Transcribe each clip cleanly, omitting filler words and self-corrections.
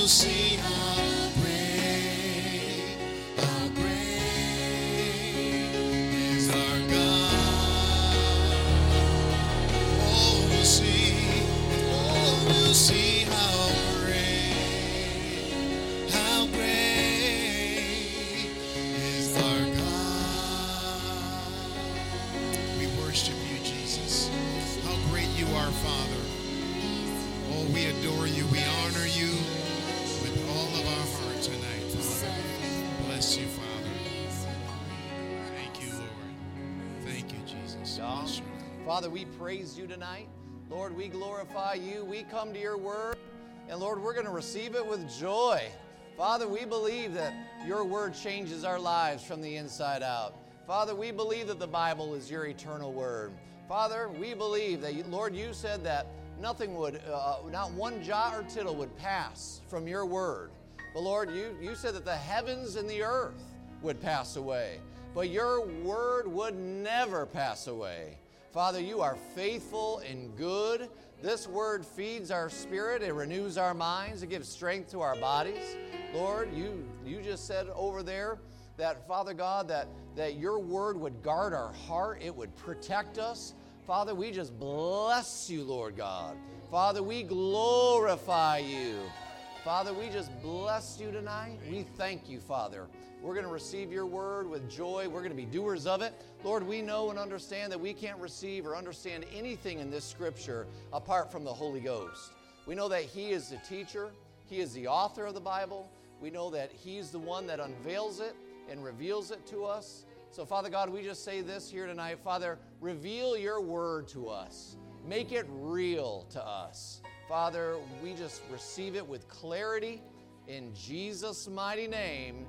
see how great is our God. Oh, we'll see how great is our God. We worship you, Jesus. How great you are, Father. Oh, we adore you. We honor you with all of our heart tonight, Father. Bless you, Father. Thank you, Lord. Thank you, Jesus. Bless you. Father, we praise you tonight. Lord, we glorify you. We come to your word, and Lord, we're going to receive it with joy. Father, we believe that your word changes our lives from the inside out. Father, we believe that the Bible is your eternal word. Father, we believe that, Lord, you said that nothing would, not one jot or tittle would pass from your word. But Lord, you said that the heavens and the earth would pass away, but your word would never pass away. Father, you are faithful and good. This word feeds our spirit. It renews our minds. It gives strength to our bodies. Lord, you just said over there that, Father God, that your word would guard our heart. It would protect us. Father, we just bless you, Lord God. Father, we glorify you. Father, we just bless you tonight. We thank you, Father. We're going to receive your word with joy. We're going to be doers of it. Lord, we know and understand that we can't receive or understand anything in this scripture apart from the Holy Ghost. We know that he is the teacher. He is the author of the Bible. We know that he's the one that unveils it and reveals it to us. So, Father God, we just say this here tonight. Father, reveal your word to us. Make it real to us. Father, we just receive it with clarity in Jesus' mighty name.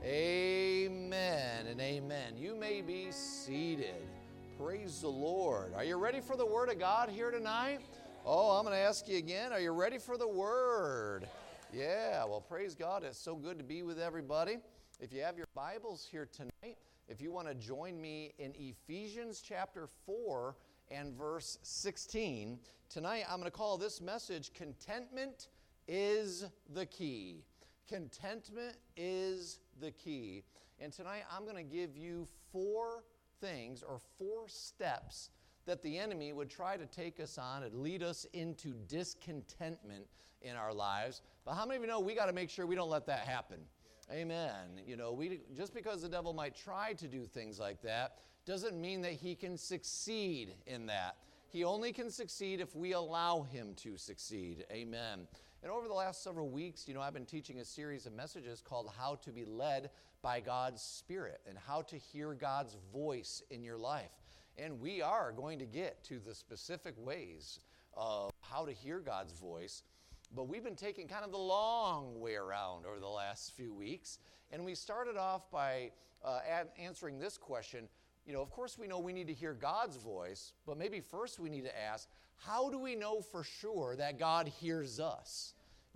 Amen and amen. You may be seated. Praise the Lord. Are you ready for the word of God here tonight? Oh, I'm going to ask you again. Are you ready for the word? Yeah, well, praise God. It's so good to be with everybody. If you have your Bibles here tonight, if you want to join me in Ephesians chapter 4 and verse 16, tonight I'm going to call this message, Contentment is the Key. Contentment is the key. And tonight I'm going to give you 4 things or 4 steps that the enemy would try to take us on and lead us into discontentment in our lives. But how many of you know we got to make sure we don't let that happen? Amen. You know, just because the devil might try to do things like that doesn't mean that he can succeed in that. He only can succeed if we allow him to succeed. Amen. And over the last several weeks, I've been teaching a series of messages called How to Be Led by God's Spirit and how to hear God's voice in your life. And we are going to get to the specific ways of how to hear God's voice. But we've been taking kind of the long way around over the last few weeks. And we started off by answering this question. Of course we know we need to hear God's voice, but maybe first we need to ask, how do we know for sure that God hears us?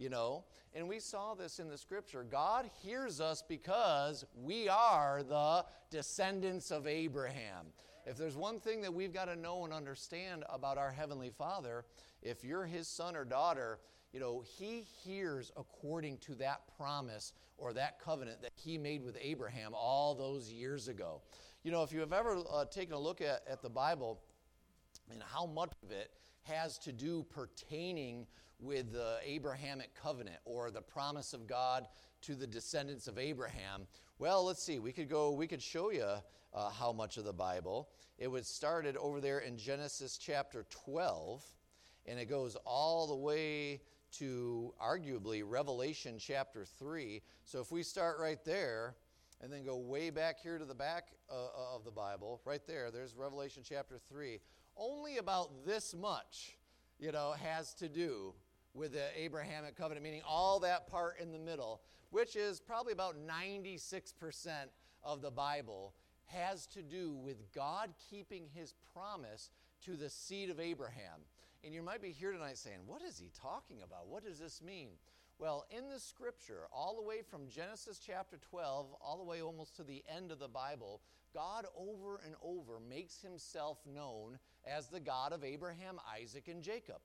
And we saw this in the scripture. God hears us because we are the descendants of Abraham. If there's one thing that we've got to know and understand about our Heavenly Father, if you're his son or daughter, he hears according to that promise or that covenant that he made with Abraham all those years ago. If you have ever taken a look at the Bible and how much of it has to do pertaining with the Abrahamic covenant or the promise of God to the descendants of Abraham, well, let's see. We could show you how much of the Bible. It was started over there in Genesis chapter 12, and it goes all the way to arguably Revelation chapter 3. So if we start right there and then go way back here to the back of the Bible, right there's Revelation chapter 3. Only about this much, has to do with the Abrahamic covenant, meaning all that part in the middle, which is probably about 96% of the Bible, has to do with God keeping his promise to the seed of Abraham. And you might be here tonight saying, what is he talking about? What does this mean? Well, in the scripture, all the way from Genesis chapter 12, all the way almost to the end of the Bible, God over and over makes himself known as the God of Abraham, Isaac, and Jacob.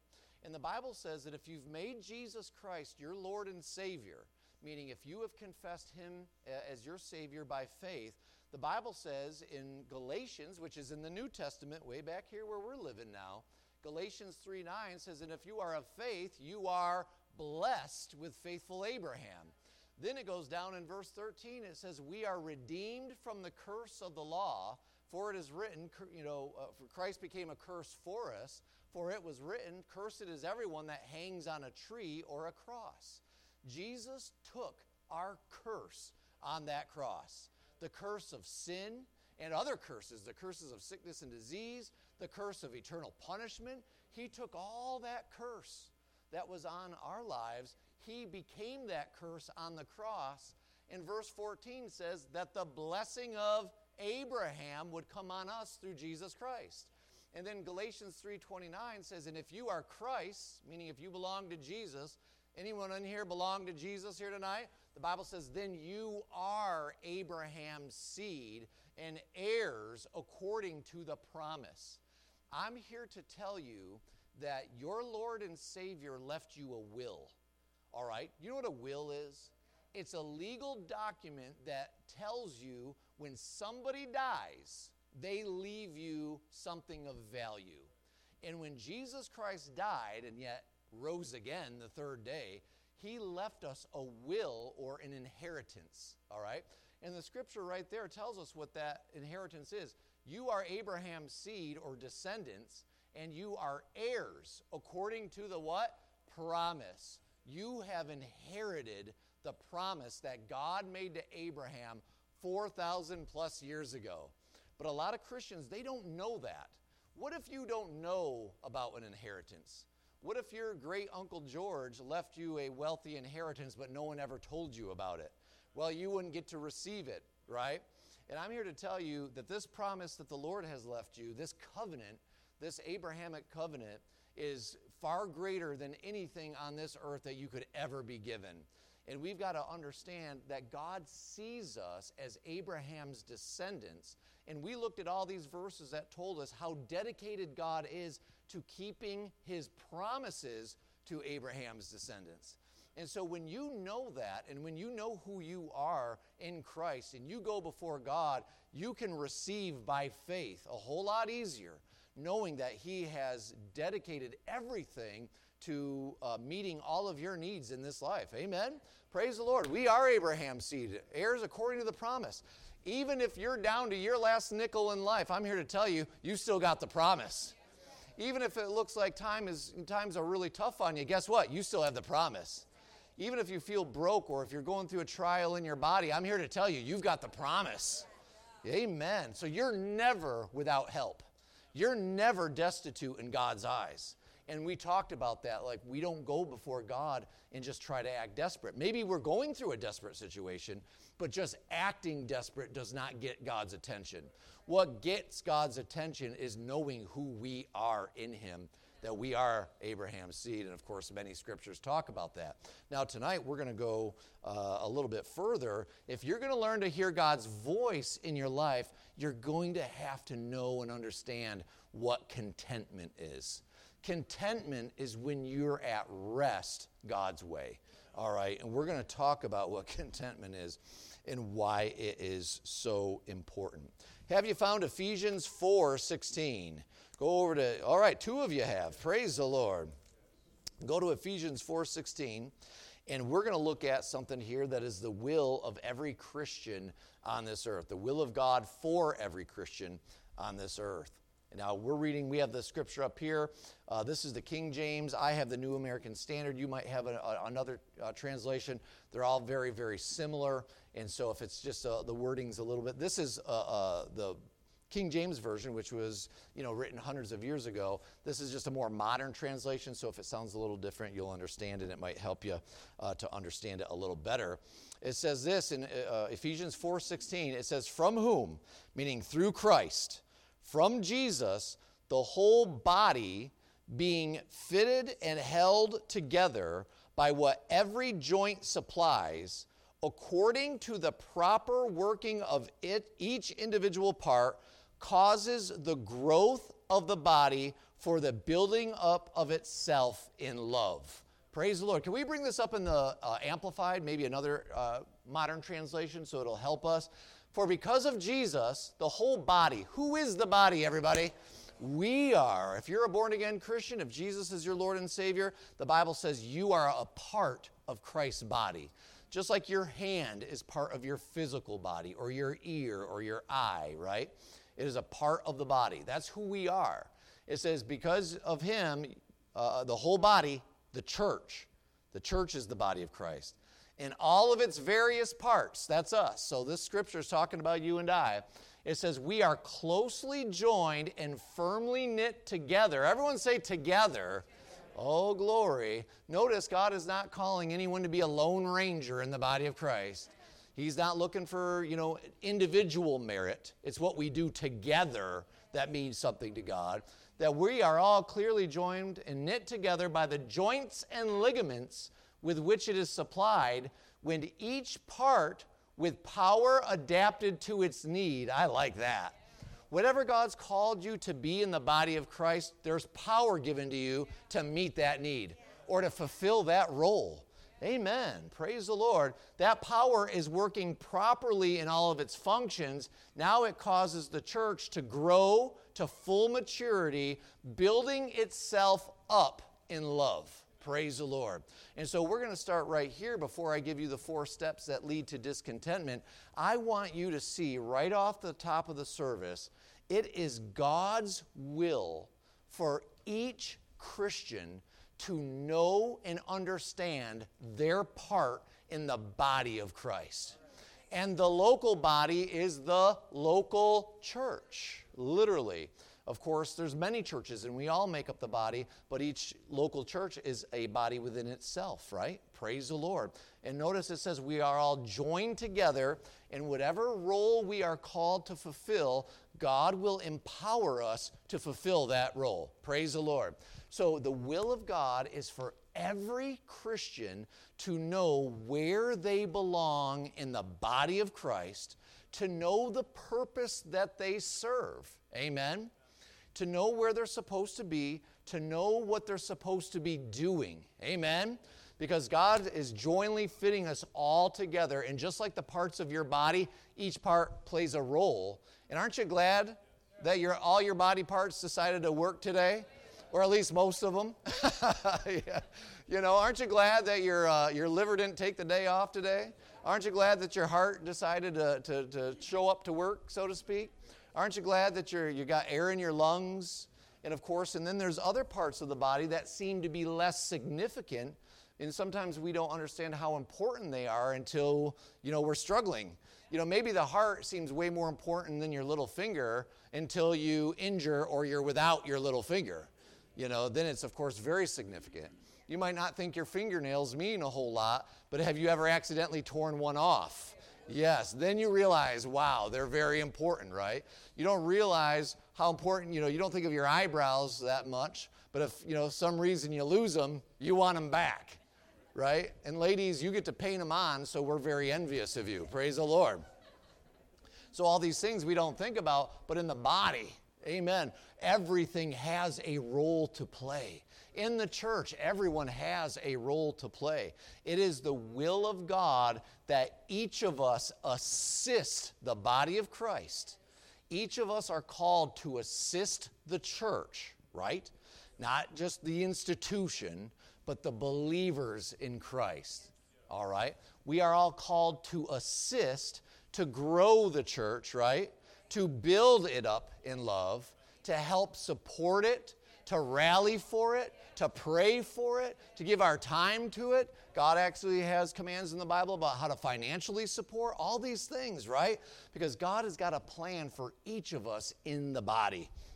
And the Bible says that if you've made Jesus Christ your Lord and Savior, meaning if you have confessed him as your Savior by faith, the Bible says in Galatians, which is in the New Testament, way back here where we're living now, Galatians 3:9 says, and if you are of faith, you are blessed with faithful Abraham. Then it goes down in verse 13, it says, we are redeemed from the curse of the law, for it is written, for Christ became a curse for us, for it was written, cursed is everyone that hangs on a tree or a cross. Jesus took our curse on that cross. The curse of sin and other curses, the curses of sickness and disease, the curse of eternal punishment. He took all that curse that was on our lives. He became that curse on the cross. And verse 14 says that the blessing of Abraham would come on us through Jesus Christ. And then Galatians 3:29 says, and if you are Christ, meaning if you belong to Jesus, anyone in here belong to Jesus here tonight? The Bible says, then you are Abraham's seed and heirs according to the promise. I'm here to tell you that your Lord and Savior left you a will. All right? You know what a will is? It's a legal document that tells you when somebody dies, they leave you something of value. And when Jesus Christ died and yet rose again the third day, he left us a will or an inheritance, all right? And the scripture right there tells us what that inheritance is. You are Abraham's seed or descendants, and you are heirs according to the what? Promise. You have inherited the promise that God made to Abraham 4,000 plus years ago. But a lot of Christians, they don't know that. What if you don't know about an inheritance? What if your great Uncle George left you a wealthy inheritance, but no one ever told you about it? Well, you wouldn't get to receive it, right? And I'm here to tell you that this promise that the Lord has left you, this covenant, this Abrahamic covenant, is far greater than anything on this earth that you could ever be given. And we've got to understand that God sees us as Abraham's descendants. And we looked at all these verses that told us how dedicated God is to keeping his promises to Abraham's descendants. And so when you know that, and when you know who you are in Christ, and you go before God, you can receive by faith a whole lot easier, knowing that he has dedicated everything to meeting all of your needs in this life. Amen? Praise the Lord. We are Abraham's seed, heirs according to the promise. Even if you're down to your last nickel in life, I'm here to tell you, you still got the promise. Even if it looks like times are really tough on you, guess what? You still have the promise. Even if you feel broke or if you're going through a trial in your body, I'm here to tell you, you've got the promise. Amen. So you're never without help. You're never destitute in God's eyes. And we talked about that, like we don't go before God and just try to act desperate. Maybe we're going through a desperate situation, but just acting desperate does not get God's attention. What gets God's attention is knowing who we are in him, that we are Abraham's seed. And of course, many scriptures talk about that. Now tonight, we're going to go a little bit further. If you're going to learn to hear God's voice in your life, you're going to have to know and understand what contentment is. Contentment is when you're at rest God's way, all right? And we're going to talk about what contentment is and why it is so important. Have you found Ephesians 4:16? Go over to, all right, two of you have. Praise the Lord. Go to Ephesians 4:16, and we're going to look at something here that is the will of every Christian on this earth, the will of God for every Christian on this earth. Now, we have the scripture up here. This is the King James. I have the New American Standard. You might have another translation. They're all very, very similar. And so if it's just the wording's a little bit, this is the King James Version, which was written hundreds of years ago. This is just a more modern translation. So if it sounds a little different, you'll understand it. It might help you to understand it a little better. It says this in Ephesians 4:16. It says, from whom, meaning through Christ, from Jesus, the whole body being fitted and held together by what every joint supplies, according to the proper working of it, each individual part, causes the growth of the body for the building up of itself in love. Praise the Lord. Can we bring this up in the Amplified, maybe another modern translation, so it'll help us? For because of Jesus, the whole body. Who is the body, everybody? We are. If you're a born-again Christian, if Jesus is your Lord and Savior, the Bible says you are a part of Christ's body. Just like your hand is part of your physical body, or your ear, or your eye, right? It is a part of the body. That's who we are. It says because of him, the whole body, the church is the body of Christ. In all of its various parts, that's us. So this scripture is talking about you and I. It says we are closely joined and firmly knit together. Everyone say together. Oh, glory. Notice God is not calling anyone to be a lone ranger in the body of Christ. He's not looking for, individual merit. It's what we do together that means something to God. That we are all clearly joined and knit together by the joints and ligaments with which it is supplied, when each part with power adapted to its need. I like that. Whatever God's called you to be in the body of Christ, there's power given to you to meet that need or to fulfill that role. Amen. Praise the Lord. That power is working properly in all of its functions. Now it causes the church to grow to full maturity, building itself up in love. Praise the Lord. And so we're going to start right here before I give you the 4 steps that lead to discontentment. I want you to see right off the top of the service, it is God's will for each Christian to know and understand their part in the body of Christ. And the local body is the local church, literally. Of course, there's many churches, and we all make up the body, but each local church is a body within itself, right? Praise the Lord. And notice it says we are all joined together, in whatever role we are called to fulfill, God will empower us to fulfill that role. Praise the Lord. So the will of God is for every Christian to know where they belong in the body of Christ, to know the purpose that they serve. Amen? To know where they're supposed to be, to know what they're supposed to be doing. Amen? Because God is jointly fitting us all together, and just like the parts of your body, each part plays a role. And aren't you glad that all your body parts decided to work today? Or at least most of them. Yeah. Aren't you glad that your liver didn't take the day off today? Aren't you glad that your heart decided to show up to work, so to speak? Aren't you glad that you got air in your lungs? And of course, and then there's other parts of the body that seem to be less significant, and sometimes we don't understand how important they are until, we're struggling. Maybe the heart seems way more important than your little finger until you injure or you're without your little finger. Then it's, of course, very significant. You might not think your fingernails mean a whole lot, but have you ever accidentally torn one off? Yes, then you realize, wow, they're very important, right? You don't realize how important, you don't think of your eyebrows that much, but if, some reason you lose them, you want them back, right? And ladies, you get to paint them on, so we're very envious of you. Praise the Lord. So all these things we don't think about, but in the body, amen, everything has a role to play. In the church, everyone has a role to play. It is the will of God that each of us assist the body of Christ. Each of us are called to assist the church, right? Not just the institution, but the believers in Christ, all right? We are all called to assist, to grow the church, right? To build it up in love, to help support it, to rally for it, to pray for it, to give our time to it. God actually has commands in the Bible about how to financially support all these things, right? Because God has got a plan for each of us in the body.